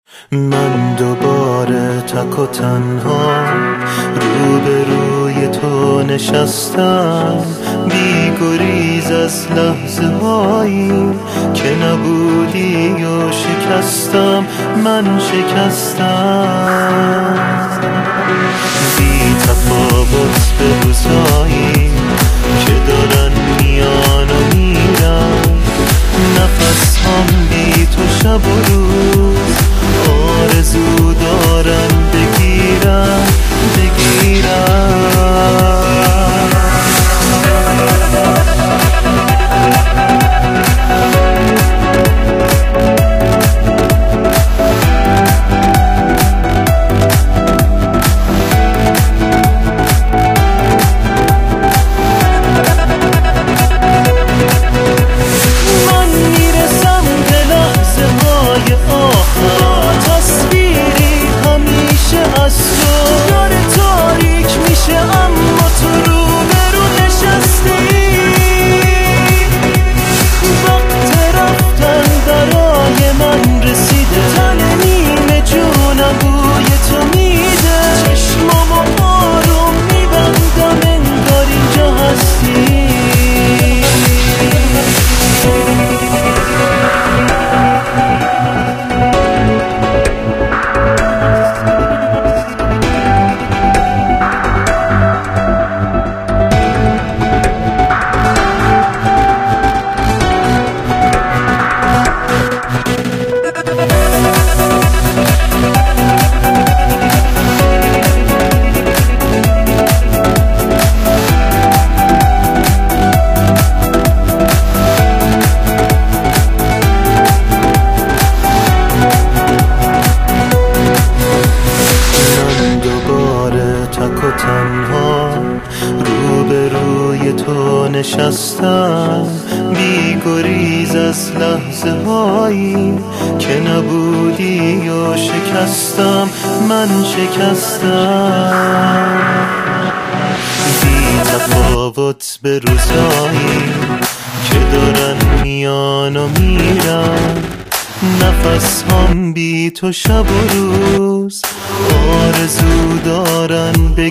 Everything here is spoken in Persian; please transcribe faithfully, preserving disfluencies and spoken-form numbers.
من دوباره تک و تنها روبروی تو نشستم، بی گریز از لحظه هایی که نبودی و شکستم، من شکستم. بی تفاوت به روزهایی که دارن میان و میرن، نفس هم بی تو شب و روز آرزو دارن بگیرن بگیرن. تنها روبروی تو نشستم، بی گریز از لحظه هایی که نبودی و شکستم، من شکستم. بی تفاوت به روزهایی که دارن میان و میرن، نفس هم بی تو شب و روز آرزو دارن بگیرن بگیرن.